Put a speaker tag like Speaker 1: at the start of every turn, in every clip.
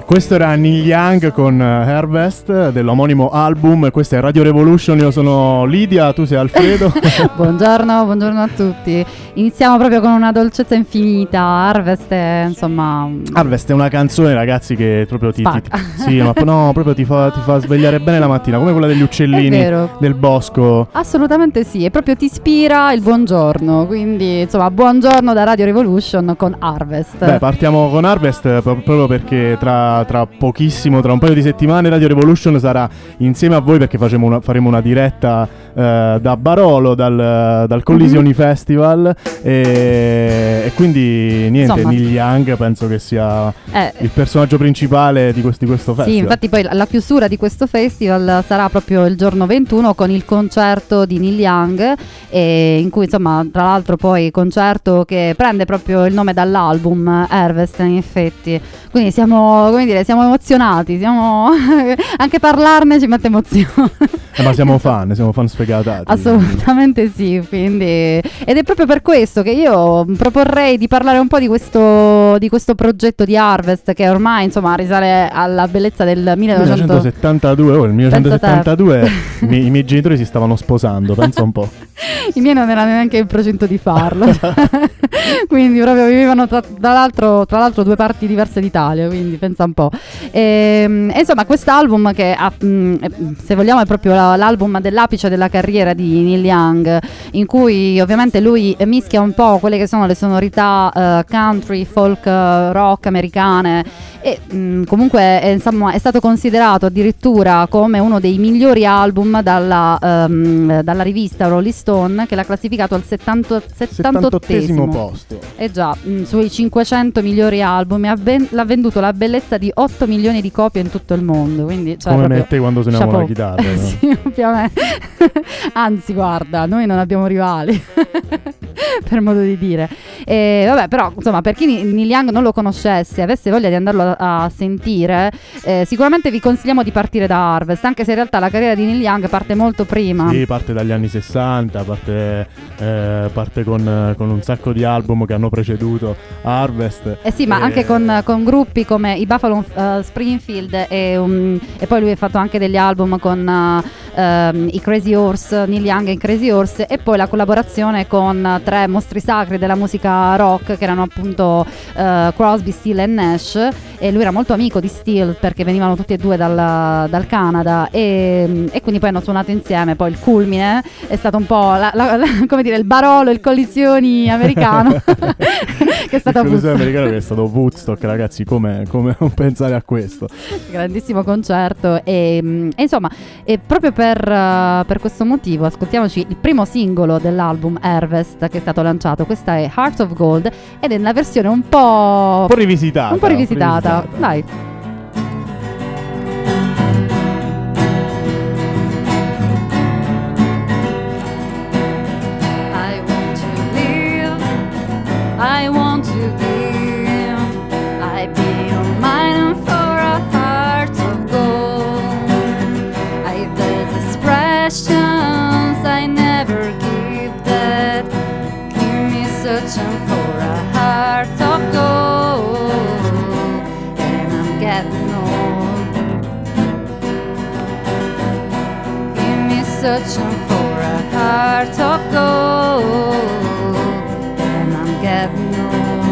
Speaker 1: Questo era Neil Young con Harvest dell'omonimo album. Questa è Radio Revolution. Io sono Lidia, tu sei Alfredo.
Speaker 2: Buongiorno a tutti. Iniziamo proprio con una dolcezza infinita. Harvest è, insomma,
Speaker 1: Harvest è una canzone, ragazzi, che proprio sì, ma no, proprio ti fa svegliare bene la mattina, come quella degli uccellini del bosco.
Speaker 2: Assolutamente sì, e proprio ti ispira il buongiorno. Quindi, insomma, buongiorno da Radio Revolution con Harvest.
Speaker 1: Beh, partiamo con Harvest proprio perché tra pochissimo, tra un paio di settimane, Radio Revolution sarà insieme a voi, perché faremo una diretta da Barolo, dal Collisioni Festival, e quindi niente, insomma, Neil Young penso che sia il personaggio principale di questo festival.
Speaker 2: Sì, infatti poi la chiusura di questo festival sarà proprio il giorno 21 con il concerto di Neil Young, in cui, insomma, tra l'altro poi concerto che prende proprio il nome dall'album Harvest, in effetti. Quindi siamo emozionati, anche parlarne ci mette emozione.
Speaker 1: Ma siamo fan sfegatati.
Speaker 2: Assolutamente sì, quindi, ed è proprio per questo che io proporrei di parlare un po' di questo progetto di Harvest, che ormai, insomma, risale alla bellezza del
Speaker 1: 1972. Nel 1972 i miei genitori si stavano sposando, pensa un po'.
Speaker 2: I miei non erano neanche in procinto di farlo. Quindi proprio vivevano tra l'altro due parti diverse d'Italia, quindi pensa un po'. E insomma, quest'album che se vogliamo è proprio l'album dell'apice della carriera di Neil Young, in cui ovviamente lui mischia un po' quelle che sono le sonorità country, folk, rock americane, e comunque insomma, è stato considerato addirittura come uno dei migliori album dalla rivista Rolling Stone, che l'ha classificato al 78esimo
Speaker 1: posto.
Speaker 2: E già, sui 500 migliori album l'ha venduto la bellezza di 8 milioni di copie in tutto il mondo. Quindi, cioè,
Speaker 1: come me e te quando suoniamo la chitarra, no?
Speaker 2: Sì, ovviamente. Anzi, guarda, noi non abbiamo rivali. Per modo di dire. Vabbè, però, insomma, per chi Neil Young non lo conoscesse e avesse voglia di andarlo a sentire, sicuramente vi consigliamo di partire da Harvest, anche se in realtà la carriera di Neil Young parte molto prima.
Speaker 1: Sì, parte dagli anni 60, parte con un sacco di album che hanno preceduto Harvest.
Speaker 2: Sì, ma anche con gruppi come i Buffalo Springfield, e poi lui ha fatto anche degli album con i Crazy Horse, Neil Young e i Crazy Horse, e poi la collaborazione con tre mostri sacri della musica rock, che erano appunto Crosby, Steele e Nash, e lui era molto amico di Steele perché venivano tutti e due dal Canada, e quindi poi hanno suonato insieme. Poi il culmine è stato un po' come dire, il Barolo, il Collisioni americano. Che è stato
Speaker 1: il Collisioni americano, che è stato Woodstock, ragazzi, come non pensare a questo
Speaker 2: grandissimo concerto, e insomma, e proprio per questo motivo ascoltiamoci il primo singolo dell'album Harvest, che è stato lanciato. Questa è Heart of Gold, ed è una versione un po' rivisitata. Dai.
Speaker 3: I want to live, I want to give, I be your mind for a heart of gold. I there's expressions I never give that keep me searching for a heart of gold, and I'm getting old. Keep me searching for a heart of gold, and I'm getting old.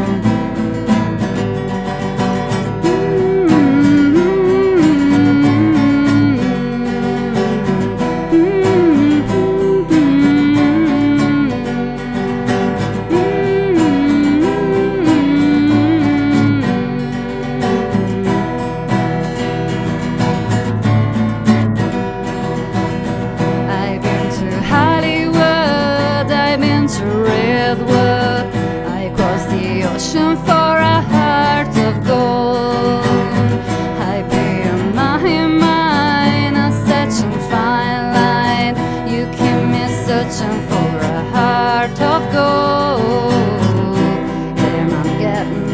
Speaker 3: I've been to Hollywood, I've been to Redwood, I crossed the ocean for a heart of gold. I've been my mind, a searching fine line. You keep me searching for a heart of gold, and I'm getting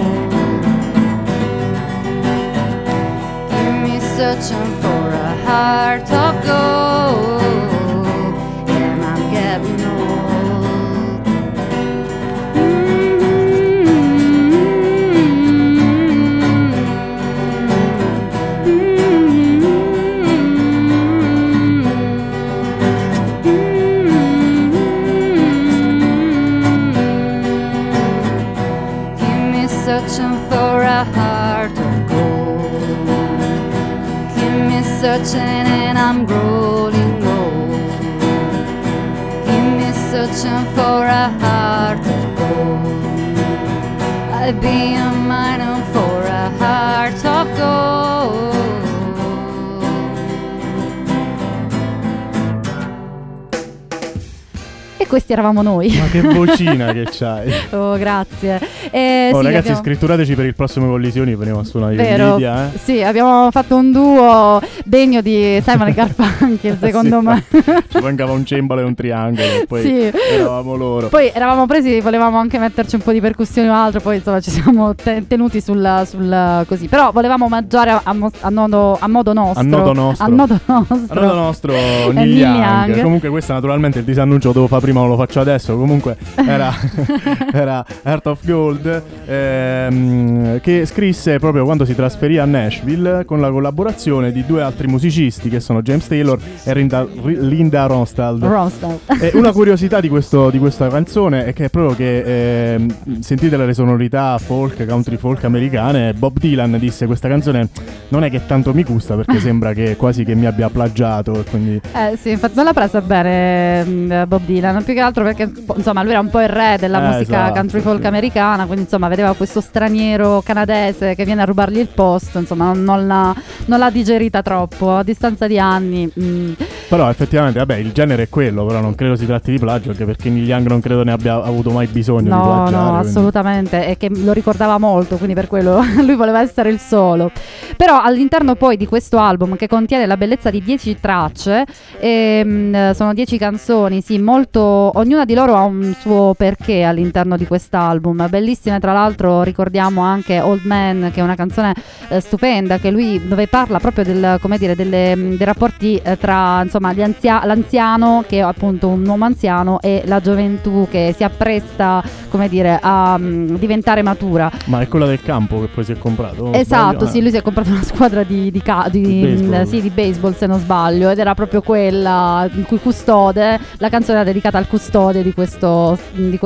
Speaker 3: old. Keep me searching for a heart of gold, and I'm getting old. searching for a heart of gold. I've been mining for a heart of gold.
Speaker 2: E questi eravamo noi.
Speaker 1: Ma che vocina che c'hai.
Speaker 2: Oh, grazie.
Speaker 1: Oh,
Speaker 2: sì,
Speaker 1: ragazzi,
Speaker 2: abbiamo...
Speaker 1: scritturateci per il prossimo Collisioni, veniamo a suonare in
Speaker 2: Vero,
Speaker 1: Lidia,
Speaker 2: sì, abbiamo fatto un duo degno di Simon e Garfunkel, secondo
Speaker 1: Sì,
Speaker 2: me.
Speaker 1: Ci mancava un cembalo e un triangolo e poi
Speaker 2: Sì.
Speaker 1: eravamo loro.
Speaker 2: Poi eravamo presi, volevamo anche metterci un po' di percussioni o altro, poi insomma ci siamo tenuti sul così. Però volevamo omaggiare a modo nostro.
Speaker 1: A nodo nostro.
Speaker 2: A nodo nostro.
Speaker 1: Allora nostro
Speaker 2: Neil
Speaker 1: Neil Young.
Speaker 2: Young.
Speaker 1: Comunque questo naturalmente il disannuncio lo devo fare prima, non lo faccio adesso. Comunque era Heart of Gold, che scrisse proprio quando si trasferì a Nashville con la collaborazione di due altri musicisti che sono James Taylor e Linda Ronstadt. E una curiosità di questa canzone è che è proprio che sentite le sonorità folk, country folk americane. Bob Dylan disse: questa canzone non è che tanto mi gusta perché sembra che quasi che mi abbia plagiato, e quindi
Speaker 2: Sì, infatti non l'ha presa bene Bob Dylan, più che altro perché insomma lui era un po' il re della musica
Speaker 1: esatto,
Speaker 2: country folk
Speaker 1: sì.
Speaker 2: americana, quindi insomma vedeva questo straniero canadese che viene a rubargli il posto, insomma non l'ha digerita troppo a distanza di anni.
Speaker 1: Però effettivamente, vabbè, il genere è quello, però non credo si tratti di plagio, anche perché Neil Young non credo ne abbia avuto mai bisogno di plagiare.
Speaker 2: No,
Speaker 1: quindi.
Speaker 2: assolutamente, e che lo ricordava molto, quindi per quello lui voleva essere il solo. Però all'interno poi di questo album, che contiene la bellezza di 10 tracce, sono 10 canzoni, sì, molto, ognuna di loro ha un suo perché all'interno di quest'album, bellissime. Tra l'altro ricordiamo anche Old Man, che è una canzone stupenda, che lui, dove parla proprio dei rapporti tra insomma l'anziano, che è appunto un uomo anziano, e la gioventù che si appresta, come dire, a diventare matura.
Speaker 1: Ma è quella del campo che poi si è comprato?
Speaker 2: Esatto,
Speaker 1: Sbaglio?
Speaker 2: sì, lui si è comprato una squadra di
Speaker 1: baseball.
Speaker 2: sì, di baseball, se non sbaglio, ed era proprio quella in cui custode, la canzone era dedicata al custode di questo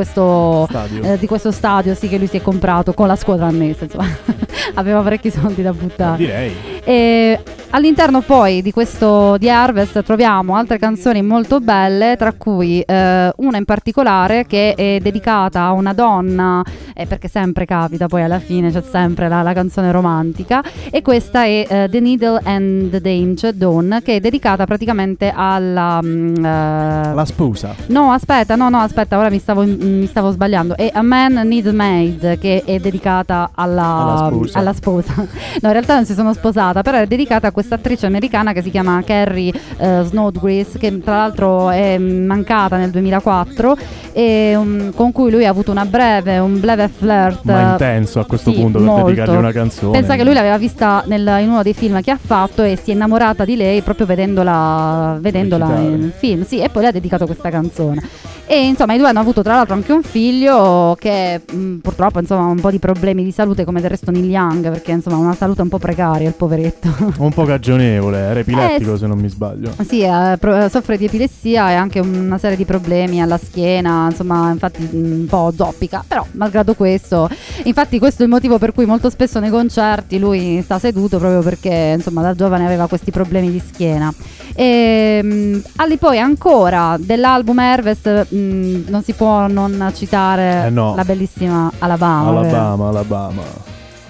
Speaker 2: stadio, sì, che lui si è comprato con la squadra annessa, insomma. Aveva parecchi soldi da buttare.
Speaker 1: Direi.
Speaker 2: E all'interno poi di questo di Harvest troviamo altre canzoni molto belle, tra cui una in particolare che è dedicata a una donna, perché sempre capita, poi alla fine c'è sempre la canzone romantica, e questa è The Needle and the Dawn, che è dedicata praticamente alla
Speaker 1: La sposa.
Speaker 2: No, aspetta, ora mi stavo sbagliando. È A Man Needs Maid, che è dedicata alla sposa. No, in realtà non si sono sposata, però è dedicata a questa attrice americana che si chiama Carrie Snodgrass, che tra l'altro è mancata nel 2004 e con cui lui ha avuto un breve flirt.
Speaker 1: Ma intenso a questo punto, per
Speaker 2: molto.
Speaker 1: dedicargli una canzone.
Speaker 2: Pensa che lui l'aveva vista in uno dei film che ha fatto e si è innamorata di lei proprio vedendola nel film, sì, e poi le ha dedicato questa canzone. E insomma i due hanno avuto tra l'altro anche un figlio che purtroppo insomma ha un po' di problemi di salute, come del resto Neil Young, perché insomma ha una salute un po' precaria il poveretto.
Speaker 1: Un po' cagionevole, era epilettico se non mi sbaglio.
Speaker 2: Sì, soffre di epilessia e anche una serie di problemi alla schiena, insomma, infatti un po' zoppica, però malgrado questo, infatti questo è il motivo per cui molto spesso nei concerti lui sta seduto, proprio perché insomma da giovane aveva questi problemi di schiena. E poi ancora dell'album Harvest non si può non citare
Speaker 1: no.
Speaker 2: la bellissima Alabama.
Speaker 1: Alabama.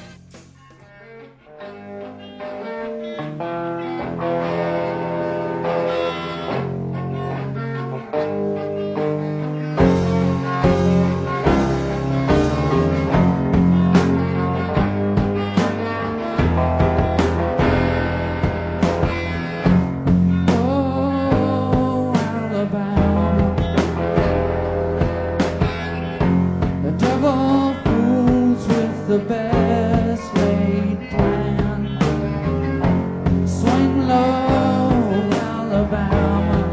Speaker 4: The best laid plan. Swing low, Alabama.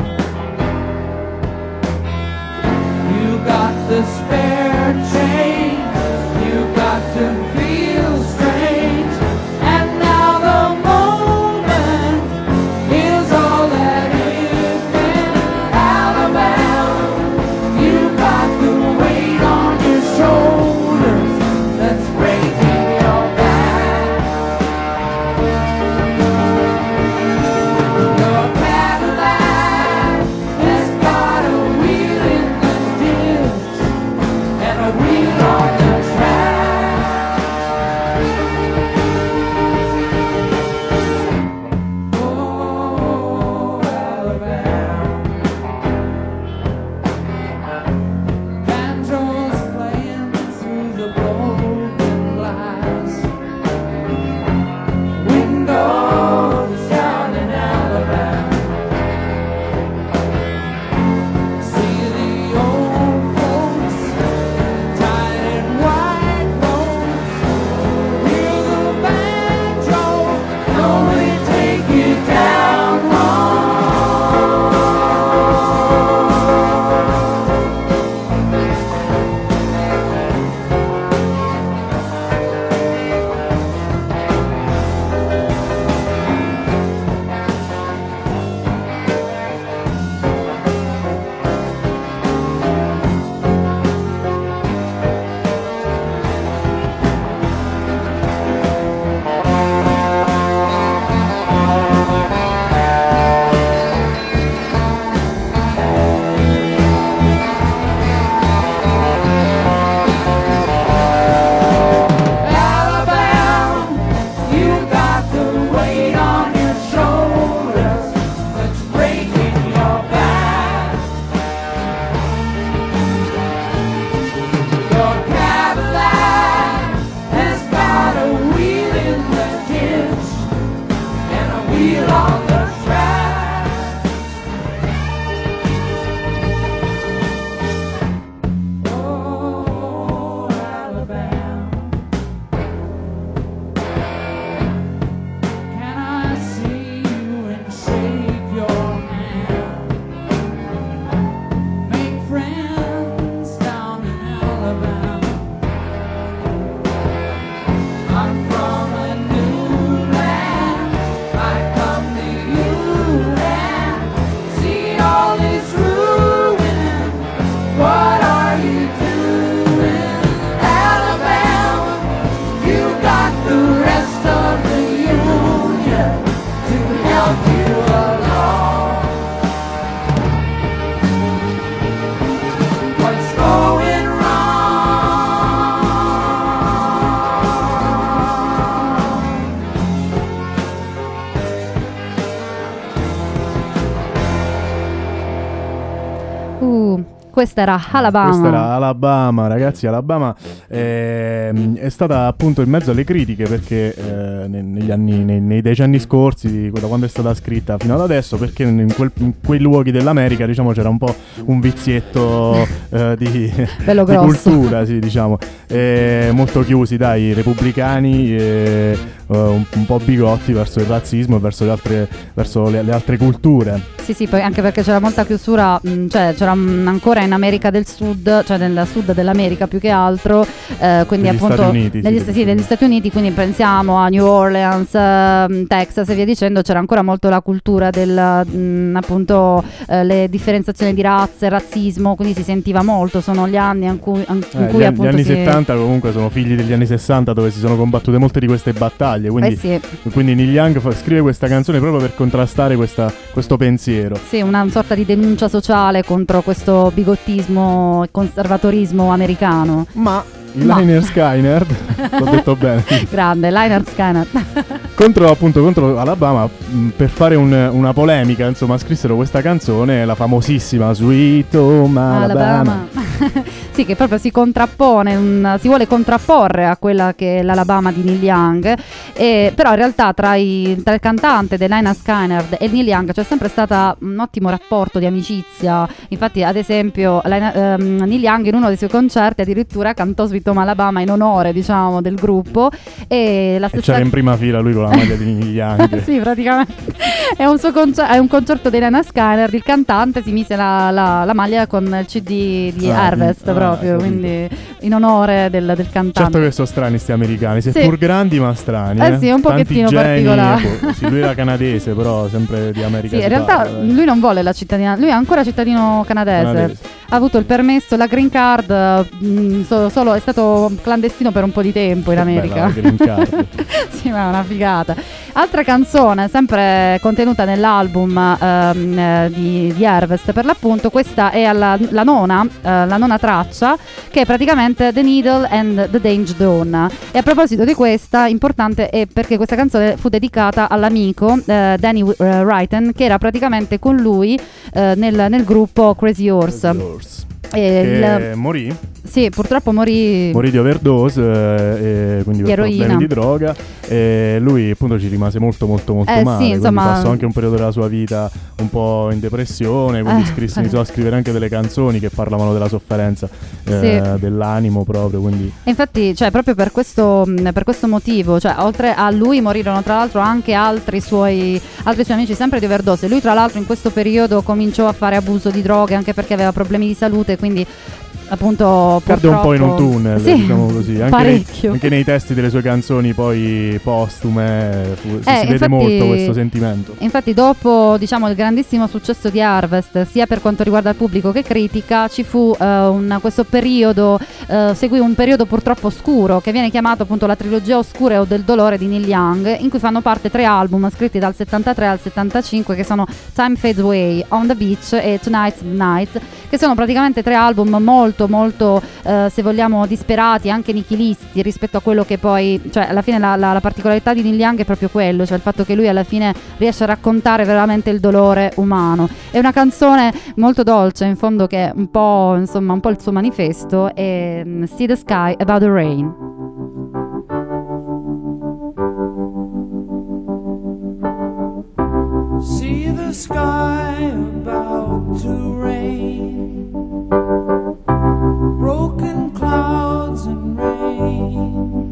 Speaker 4: You got the spare change. You got to feel strange. And now the moment is all that is been. Alabama, you got the weight on your shoulders. That's breaking your back. Your Cadillac has got a wheel in the
Speaker 2: Questa era Alabama.
Speaker 1: Questa era Alabama, ragazzi. Alabama è stata appunto in mezzo alle critiche perché nei decenni scorsi, da quando è stata scritta fino ad adesso, perché in quei luoghi dell'America, diciamo, c'era un po' un vizietto di cultura, sì, diciamo, molto chiusi, dai, repubblicani, un po' bigotti verso il razzismo e verso le altre culture.
Speaker 2: Sì, poi anche perché c'era molta chiusura, cioè c'era ancora in America del Sud, cioè nel sud dell'America più che altro, quindi
Speaker 1: negli
Speaker 2: appunto
Speaker 1: Stati Uniti,
Speaker 2: negli Stati Uniti, quindi pensiamo a New Orleans, Texas e via dicendo, c'era ancora molto la cultura del appunto le differenziazioni di razze, razzismo, quindi si sentiva molto, sono gli anni in cui appunto
Speaker 1: gli anni 70 comunque sono figli degli anni 60 dove si sono combattute molte di queste battaglie, quindi, quindi Neil Young scrive questa canzone proprio per contrastare questo pensiero.
Speaker 2: Sì, una sorta di denuncia sociale contro questo bigottismo e conservatorismo americano.
Speaker 1: Ma Lynyrd Skynyrd, l'ho detto bene.
Speaker 2: Grande, Lynyrd Skynyrd.
Speaker 1: contro Alabama, per fare una polemica, insomma, scrissero questa canzone, la famosissima Sweet Home Alabama.
Speaker 2: Sì, che proprio si contrappone, si vuole contrapporre a quella che è l'Alabama di Neil Young, però in realtà tra il cantante dell'Lynyrd Skynyrd e Neil Young c'è sempre stato un ottimo rapporto di amicizia. Infatti, ad esempio, Neil Young in uno dei suoi concerti addirittura cantò Sweet Home Alabama in onore, diciamo, del gruppo, e la stessa...
Speaker 1: c'era in prima fila lui con la maglia di Neil Young.
Speaker 2: Sì, praticamente è un concerto di Lynyrd Skynyrd, il cantante si mise la maglia con il CD di Harvest proprio, quindi in onore del cantante.
Speaker 1: Certo che sono strani sti americani, seppur grandi ma strani.
Speaker 2: Sì, un pochettino particolare.
Speaker 1: Sì, lui era canadese, però sempre di America.
Speaker 2: Sì, in realtà lui non vuole la cittadinanza, lui è ancora cittadino canadese. ha avuto il permesso, la green card, solo è stato clandestino per un po' di tempo in America.
Speaker 1: Bella, la green card.
Speaker 2: Sì, ma è una figata. Altra canzone, sempre contenuta nell'album di Harvest, per l'appunto, questa è la nona traccia, che è praticamente The Needle and the Danger Dawn. E a proposito di questa, importante è perché questa canzone fu dedicata all'amico Danny Wrighton, che era praticamente con lui nel gruppo Crazy Horse.
Speaker 1: Che morì?
Speaker 2: Sì, purtroppo morì
Speaker 1: Morì di overdose, quindi
Speaker 2: di
Speaker 1: per problemi
Speaker 2: eroina.
Speaker 1: di droga. E lui appunto ci rimase molto male.
Speaker 2: Sì, insomma,
Speaker 1: quindi passò anche un periodo della sua vita un po' in depressione. Quindi iniziò a scrivere anche delle canzoni che parlavano della sofferenza dell'animo proprio. Quindi.
Speaker 2: E infatti, cioè, proprio per questo motivo, cioè, oltre a lui morirono tra l'altro anche altri suoi amici sempre di overdose. Lui tra l'altro in questo periodo cominciò a fare abuso di droghe anche perché aveva problemi di salute, quindi appunto
Speaker 1: cadde un po' in un tunnel,
Speaker 2: sì,
Speaker 1: diciamo così,
Speaker 2: parecchio.
Speaker 1: Anche nei testi delle sue canzoni poi postume si vede
Speaker 2: infatti,
Speaker 1: molto questo sentimento.
Speaker 2: Infatti dopo, diciamo, il grandissimo successo di Harvest, sia per quanto riguarda il pubblico che critica, ci fu questo periodo, seguì un periodo purtroppo oscuro che viene chiamato appunto la trilogia oscura o del dolore di Neil Young, in cui fanno parte 3 album scritti dal 73 al 75 che sono Time Fades Away, On the Beach e Tonight's the Night, che sono praticamente 3 album molto se vogliamo disperati, anche nichilisti rispetto a quello che poi, cioè alla fine la particolarità di Neil Young è proprio quello, cioè il fatto che lui alla fine riesce a raccontare veramente il dolore umano. È una canzone molto dolce in fondo, che è un po' il suo manifesto, è See the Sky Above the Rain.
Speaker 4: See the sky about to rain, broken clouds and rain,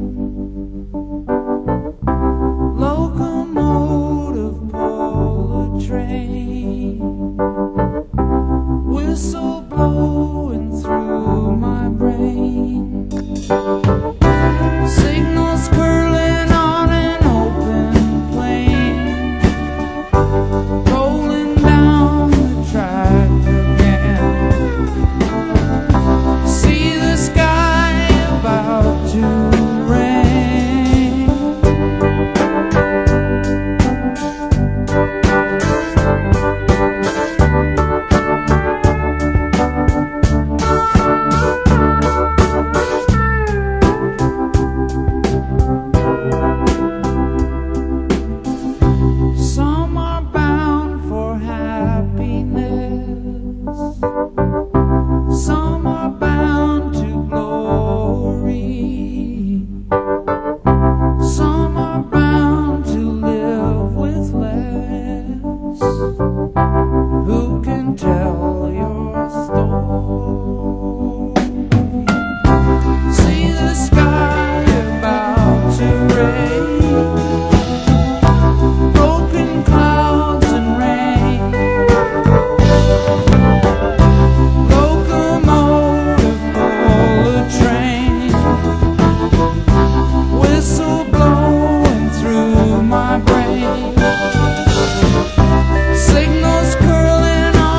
Speaker 4: locomotive pull a train, whistle blowing through my brain, signals curling on an open plain, rolling down the track again. See the sky about to rain. Some are bound for happiness, some are bound to glory, some are bound to live with less. Who can tell your story? See the sky about to rain, broken clouds and rain, locomotive pull a train, whistle blowing through my brain, signals curling on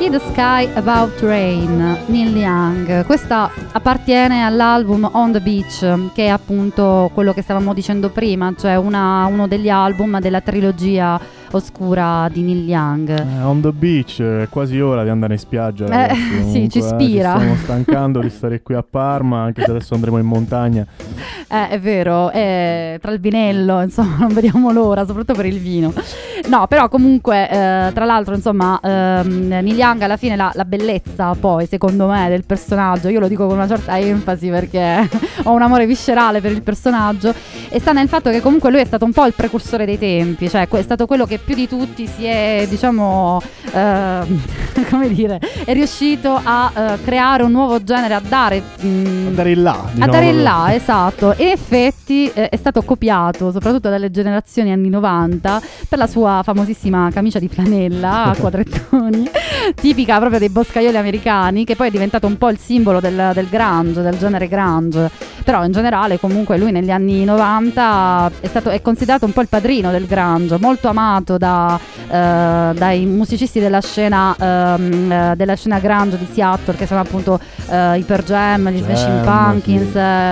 Speaker 2: See the Sky About Rain, Neil Young. Questa appartiene all'album On the Beach, che è appunto quello che stavamo dicendo prima, cioè uno degli album della trilogia oscura di Neil Young.
Speaker 1: On the Beach, è quasi ora di andare in spiaggia, ragazzi.
Speaker 2: Sì, ci ispira.
Speaker 1: Ci stiamo stancando di stare qui a Parma, anche se adesso andremo in montagna.
Speaker 2: È vero, tra il vinello, insomma, non vediamo l'ora, soprattutto per il vino. No, però comunque, tra l'altro, insomma, Neil Young alla fine la bellezza, poi, secondo me, del personaggio, io lo dico con una certa enfasi perché ho un amore viscerale per il personaggio, e sta nel fatto che comunque lui è stato un po' il precursore dei tempi, cioè è stato quello che più di tutti si è, diciamo, come dire, è riuscito a creare un nuovo genere, a dare
Speaker 1: il là,
Speaker 2: a dare il là, esatto. E in effetti è stato copiato soprattutto dalle generazioni anni 90 per la sua famosissima camicia di flanella a quadrettoni, tipica proprio dei boscaioli americani, che poi è diventato un po' il simbolo del grunge, del genere grunge. Però in generale comunque lui negli anni 90 è considerato un po' il padrino del grunge, molto amato dai musicisti della scena grunge di Seattle, che sono appunto i Pearl Jam, gli Smashing Pumpkins,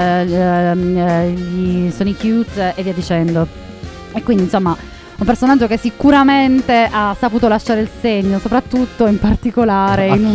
Speaker 2: gli Sonic Youth e via dicendo. E quindi insomma un personaggio che sicuramente ha saputo lasciare il segno, soprattutto in particolare in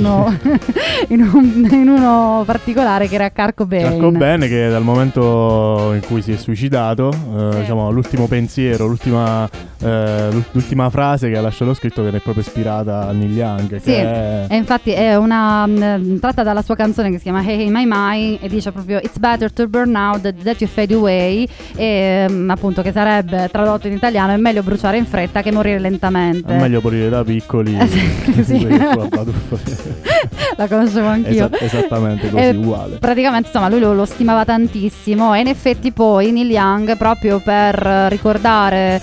Speaker 2: uno particolare che era Kurt Cobain.
Speaker 1: Kurt Cobain, che dal momento in cui si è suicidato,
Speaker 2: sì,
Speaker 1: diciamo l'ultimo pensiero, l'ultima frase che ha lasciato scritto, che ne è proprio ispirata a Neil Young.
Speaker 2: Sì, e infatti è una tratta dalla sua canzone che si chiama Hey Hey My My, e dice proprio It's better to burn out that you fade away, e appunto che sarebbe tradotto in italiano: è meglio bruciare in fretta che morire lentamente.
Speaker 1: È meglio morire da piccoli.
Speaker 2: Sì. La conoscevo anch'io.
Speaker 1: Esattamente così, uguale.
Speaker 2: Praticamente insomma lui lo stimava tantissimo, e in effetti poi Neil Young, proprio per ricordare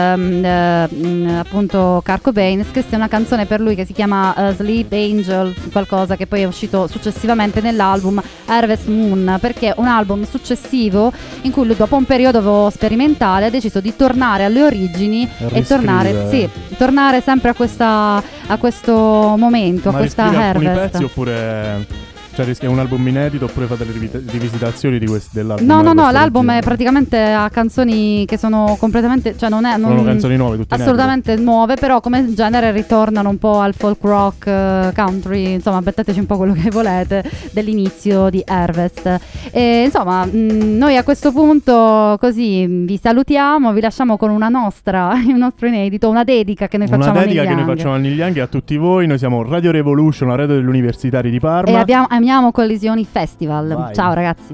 Speaker 2: appunto Kurt Cobain, scrisse una canzone per lui che si chiama Sleep Angel, qualcosa che poi è uscito successivamente nell'album Harvest Moon, perché è un album successivo in cui lui, dopo un periodo sperimentale, ha deciso di tornare alle origini e tornare sempre a questo momento, a questa Harvest.
Speaker 1: Alcuni pezzi, oppure è un album inedito, oppure fate le rivisitazioni dell'album?
Speaker 2: No, l'album è praticamente a canzoni che sono completamente, cioè
Speaker 1: sono canzoni nuove, tutte
Speaker 2: assolutamente nuove, però come genere ritornano un po' al folk rock, country, insomma metteteci un po' quello che volete dell'inizio di Harvest. E insomma noi a questo punto così vi salutiamo, vi lasciamo con un nostro inedito, una dedica che noi facciamo a Neil Young.
Speaker 1: Una dedica che noi facciamo a Neil Young e a tutti voi. Noi siamo Radio Revolution, la radio degli universitari di Parma,
Speaker 2: e amiamo Collisioni Festival.
Speaker 1: Vai.
Speaker 2: Ciao ragazzi.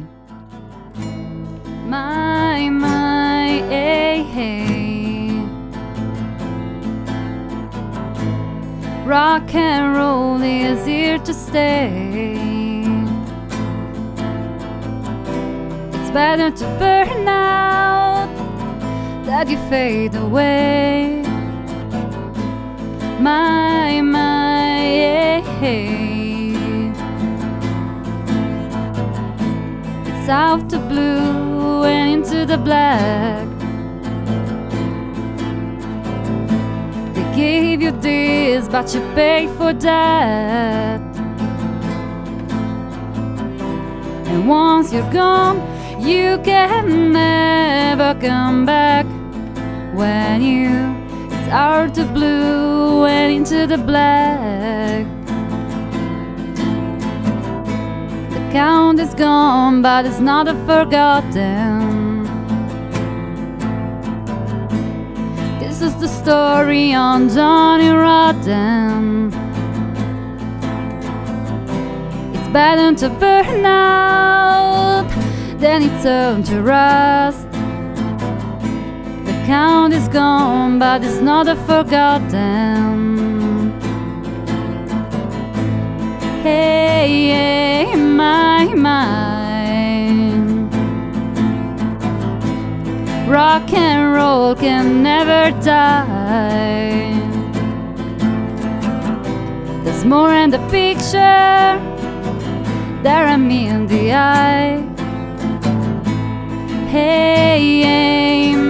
Speaker 3: My, hey, hey. Rock and roll is here to stay. It's better to burn out that you fade away. My, hey, hey. Out to blue and into the black. They gave you this, but you paid for that. And once you're gone, you can never come back. When it's out to blue and into the black. Count is gone, but it's not forgotten. This is the story on Johnny Rotten. It's better to burn out than it turned to rust. The count is gone, but it's not forgotten. Hey, hey, my, rock and roll can never die. There's more in the picture than in the eye. Hey, hey,